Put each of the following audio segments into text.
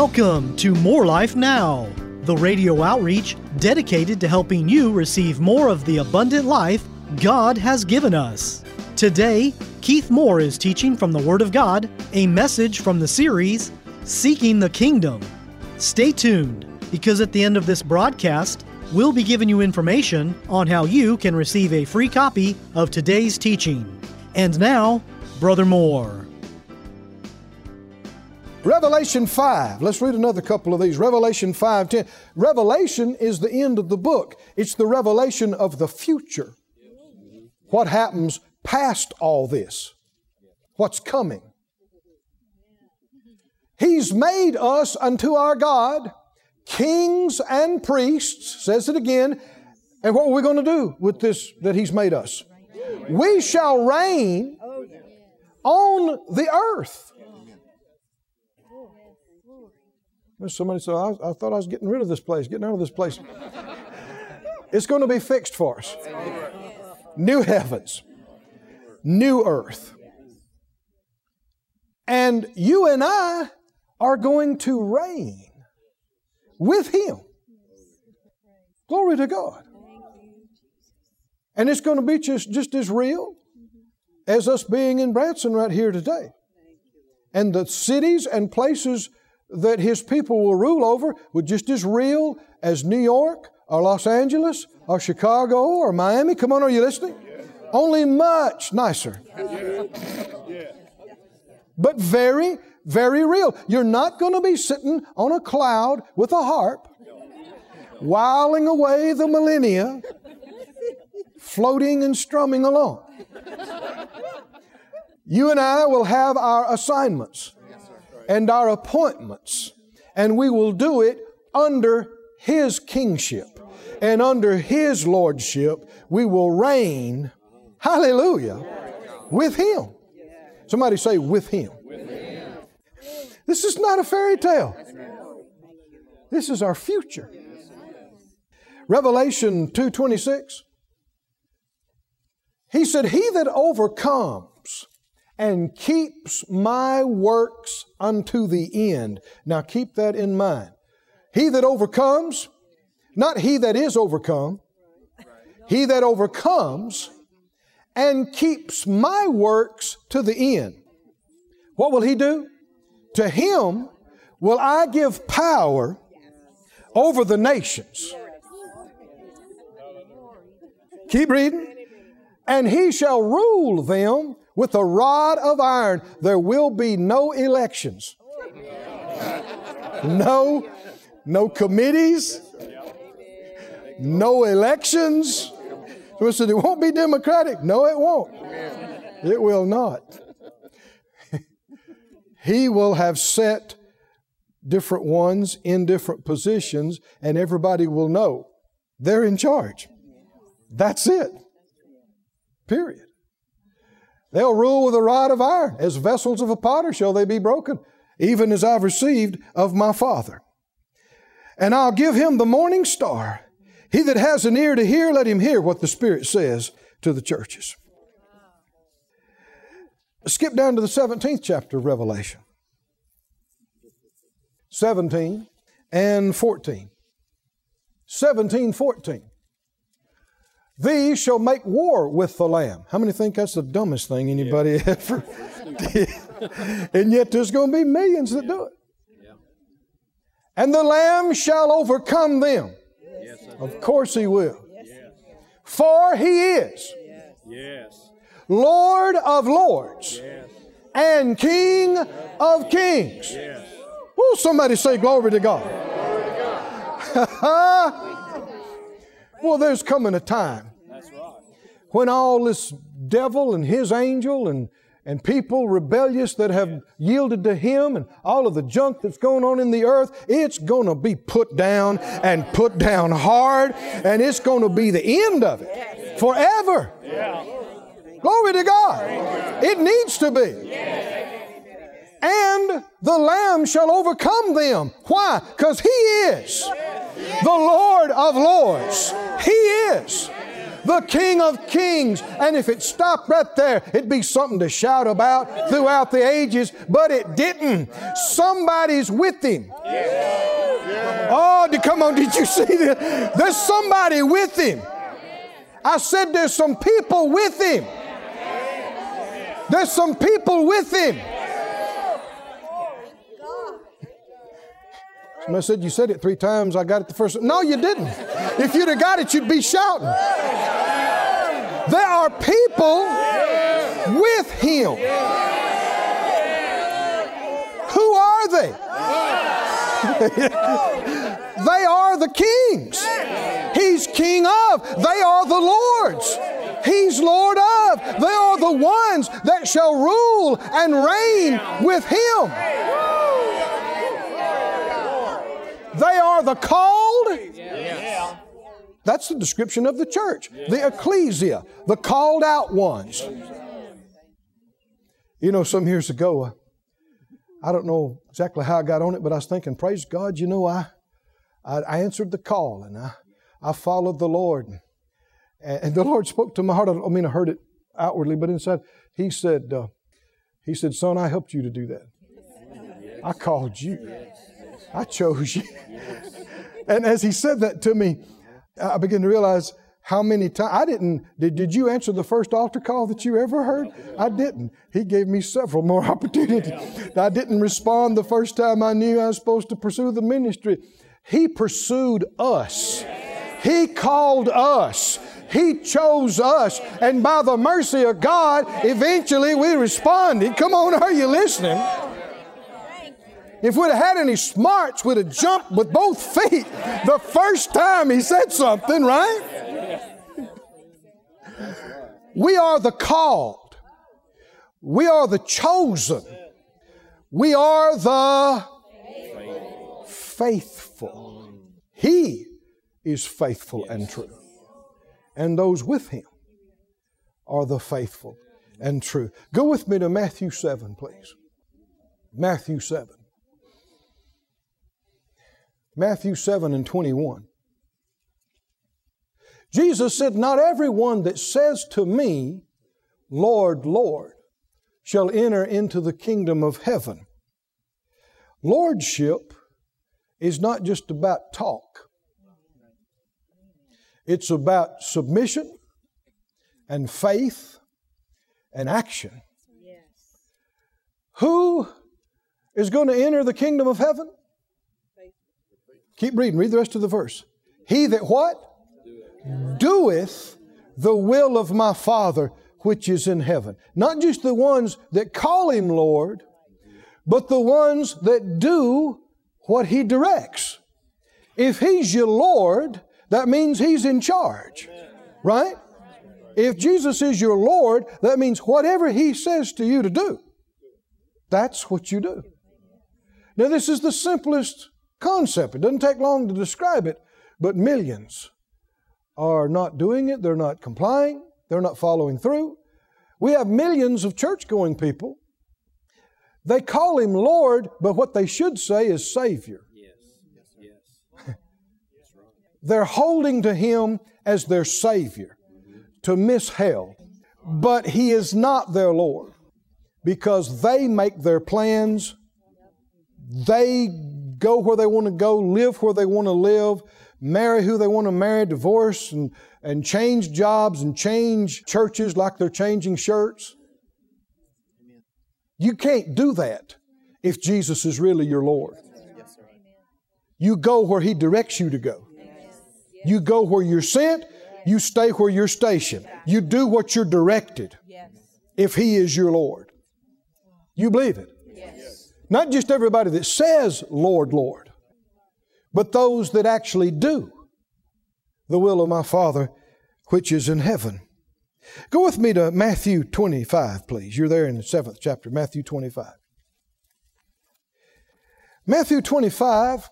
Welcome to More Life Now, the radio outreach dedicated to helping you receive more of the abundant life God has given us. Today, Keith Moore is teaching from the Word of God, a message from the series, Seeking the Kingdom. Stay tuned, because at the end of this broadcast, we'll be giving you information on how you can receive a free copy of today's teaching. And now, Brother Moore. Revelation 5. Let's read another couple of these. Revelation 5:10. Revelation is the end of the book. It's the revelation of the future. What happens past all this? What's coming? He's made us unto our God kings and priests, says it again. And what are we going to do with this that He's made us? We shall reign on the earth. Somebody said, I thought I was getting rid of this place, getting out of this place. It's going to be fixed for us. New heavens, new earth. And you and I are going to reign with Him. Glory to God. And it's going to be just as real as us being in Branson right here today. And the cities and places that His people will rule over were just as real as New York or Los Angeles or Chicago or Miami. Come on, are you listening? Only much nicer. But very, very real. You're not going to be sitting on a cloud with a harp, whiling away the millennia, floating and strumming along. You and I will have our assignments and our appointments, and we will do it under His kingship and under His lordship. We will reign, hallelujah, with Him. Somebody say, with Him. This is not a fairy tale. This is our future. Revelation 2:26. He said, He that overcomes and keeps my works unto the end. Now keep that in mind. He that overcomes, not he that is overcome, he that overcomes and keeps my works to the end. What will he do? To him will I give power over the nations. Keep reading. And he shall rule them with a rod of iron. There will be no elections. No committees. No elections. So it won't be democratic. No, it won't. It will not. He will have set different ones in different positions, and everybody will know they're in charge. That's it. Period. They'll rule with a rod of iron. As vessels of a potter shall they be broken, even as I've received of my Father. And I'll give him the morning star. He that has an ear to hear, let him hear what the Spirit says to the churches. Skip down to the 17th chapter of Revelation. 17 and 14. 17:14. These shall make war with the Lamb. How many think that's the dumbest thing anybody ever did? And yet there's going to be millions that do it. And the Lamb shall overcome them. Of course He will. For He is Lord of lords and King of kings. Oh, somebody say glory to God. Well, there's coming a time when all this devil and his angel and people rebellious that have yielded to him and all of the junk that's going on in the earth, it's going to be put down and put down hard, and it's going to be the end of it forever. Glory to God. It needs to be. And the Lamb shall overcome them. Why? Because He is the Lord of lords. He is The King of Kings. And if it stopped right there, it'd be something to shout about throughout the ages, but it didn't. Somebody's with Him. Oh, come on, did you see this? There's somebody with Him. I said there's some people with Him. There's some people with Him. Somebody said, you said it 3 times, I got it the first time. No, you didn't. If you'd have got it, you'd be shouting. There are people with Him. Who are they? They are the kings. He's king of. They are the lords. He's Lord of. They are the ones that shall rule and reign with Him. They are the called. That's the description of the church. The ecclesia, the called out ones. You know, some years ago, I don't know exactly how I got on it, but I was thinking, praise God, you know, I answered the call and I followed the Lord. And the Lord spoke to my heart. I mean, I heard it outwardly, but inside, He said, son, I helped you to do that. I called you. I chose you. And as He said that to me, I began to realize how many times did you answer the first altar call that you ever heard? I didn't. He gave me several more opportunities. I didn't respond the first time I knew I was supposed to pursue the ministry. He pursued us. He called us. He chose us. And by the mercy of God, eventually we responded. Come on, are you listening? If we'd have had any smarts, we'd have jumped with both feet the first time He said something, right? We are the called. We are the chosen. We are the faithful. He is faithful and true. And those with Him are the faithful and true. Go with me to Matthew 7, please. Matthew 7. Matthew 7 and 21. Jesus said, not everyone that says to me, Lord, Lord, shall enter into the kingdom of heaven. Lordship is not just about talk. It's about submission and faith and action. Who is going to enter the kingdom of heaven? Keep reading. Read the rest of the verse. He that what? Doeth the will of my Father which is in heaven. Not just the ones that call Him Lord, but the ones that do what He directs. If He's your Lord, that means He's in charge. Right? If Jesus is your Lord, that means whatever He says to you to do, that's what you do. Now this is the simplest concept. It doesn't take long to describe it, but millions are not doing it. They're not complying. They're not following through. We have millions of church-going people. They call Him Lord, but what they should say is Savior. They're holding to Him as their Savior to miss hell. But He is not their Lord because they make their plans. They go where they want to go, live where they want to live, marry who they want to marry, divorce and change jobs and change churches like they're changing shirts. You can't do that if Jesus is really your Lord. You go where He directs you to go. You go where you're sent. You stay where you're stationed. You do what you're directed if He is your Lord. You believe it? Not just everybody that says, Lord, Lord, but those that actually do the will of my Father which is in heaven. Go with me to Matthew 25, please. You're there in the 7th chapter, Matthew 25. Matthew 25,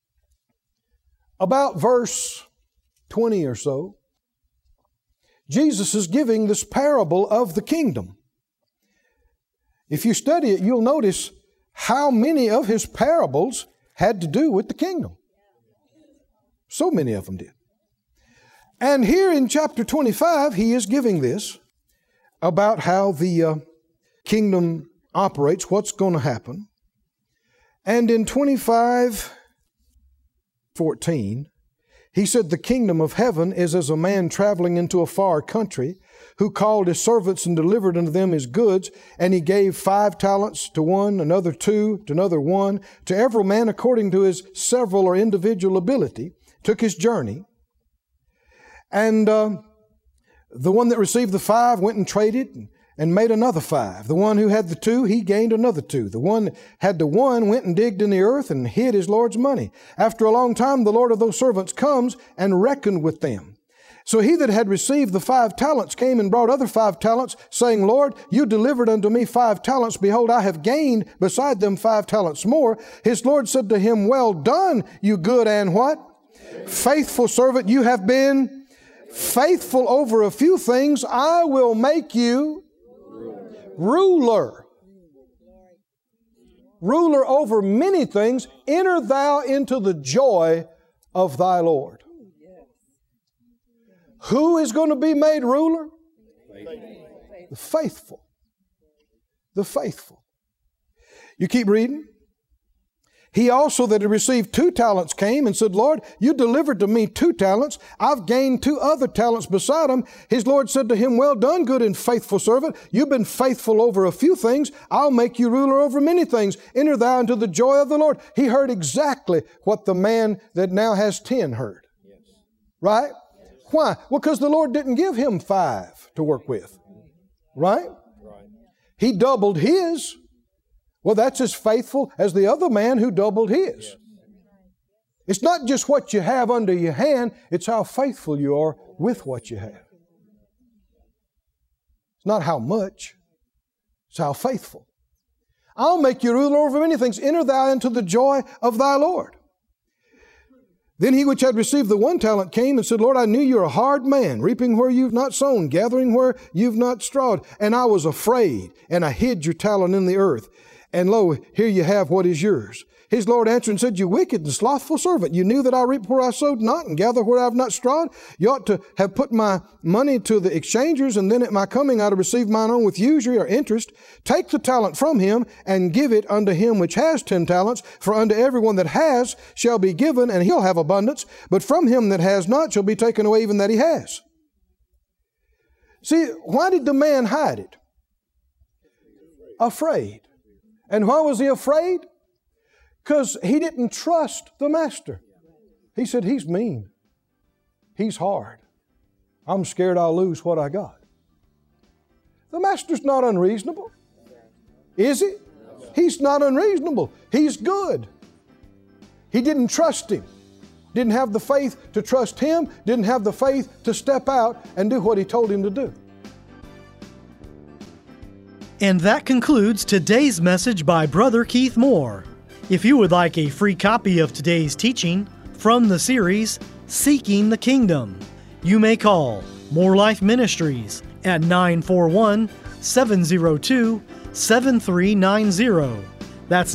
about verse 20 or so, Jesus is giving this parable of the kingdom. If you study it, you'll notice how many of His parables had to do with the kingdom. So many of them did. And here in chapter 25, he is giving this about how the kingdom operates, what's going to happen. And in 25:14, he said, the kingdom of heaven is as a man traveling into a far country, who called his servants and delivered unto them his goods. And he gave 5 talents to one, another 2, to another 1, to every man according to his several or individual ability, took his journey. And the one that received the 5 went and traded and made another 5. The one who had the 2, he gained another 2. The one that had the 1 went and digged in the earth and hid his Lord's money. After a long time, the Lord of those servants comes and reckoned with them. So he that had received the 5 talents came and brought other 5 talents, saying, Lord, you delivered unto me 5 talents. Behold, I have gained beside them 5 talents more. His Lord said to him, well done, you good and what? Faithful servant. You have been faithful over a few things. I will make you ruler. Ruler over many things. Enter thou into the joy of thy Lord. Who is going to be made ruler? The faithful. The faithful. You keep reading. He also that had received 2 talents came and said, Lord, you delivered to me 2 talents. I've gained 2 other talents beside them. His Lord said to him, well done, good and faithful servant. You've been faithful over a few things. I'll make you ruler over many things. Enter thou into the joy of the Lord. He heard exactly what the man that now has 10 heard. Right? Why? Well, because the Lord didn't give him 5 to work with. Right? He doubled his. Well, that's as faithful as the other man who doubled his. It's not just what you have under your hand, it's how faithful you are with what you have. It's not how much, it's how faithful. I'll make you ruler over many things. Enter thou into the joy of thy Lord. Then he which had received the 1 talent came and said, Lord, I knew you're a hard man, reaping where you've not sown, gathering where you've not strawed. And I was afraid, and I hid your talent in the earth. And lo, here you have what is yours. His Lord answered and said, you wicked and slothful servant, you knew that I reap where I sowed not, and gather where I have not strawed. You ought to have put my money to the exchangers, and then at my coming I'd have received mine own with usury or interest. Take the talent from him, and give it unto him which has 10 talents. For unto everyone that has shall be given, and he'll have abundance. But from him that has not shall be taken away even that he has. See, why did the man hide it? Afraid. And why was he afraid? Because he didn't trust the master. He said, he's mean. He's hard. I'm scared I'll lose what I got. The master's not unreasonable. Is he? He's not unreasonable. He's good. He didn't trust him. Didn't have the faith to trust him. Didn't have the faith to step out and do what he told him to do. And that concludes today's message by Brother Keith Moore. If you would like a free copy of today's teaching from the series, Seeking the Kingdom, you may call More Life Ministries at 941-702-7390. That's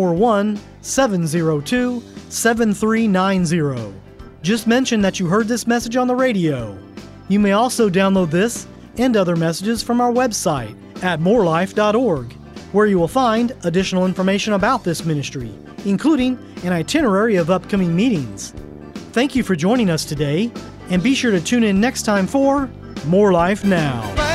941-702-7390. Just mention that you heard this message on the radio. You may also download this and other messages from our website at morelife.org, where you will find additional information about this ministry, including an itinerary of upcoming meetings. Thank you for joining us today, and be sure to tune in next time for More Life Now.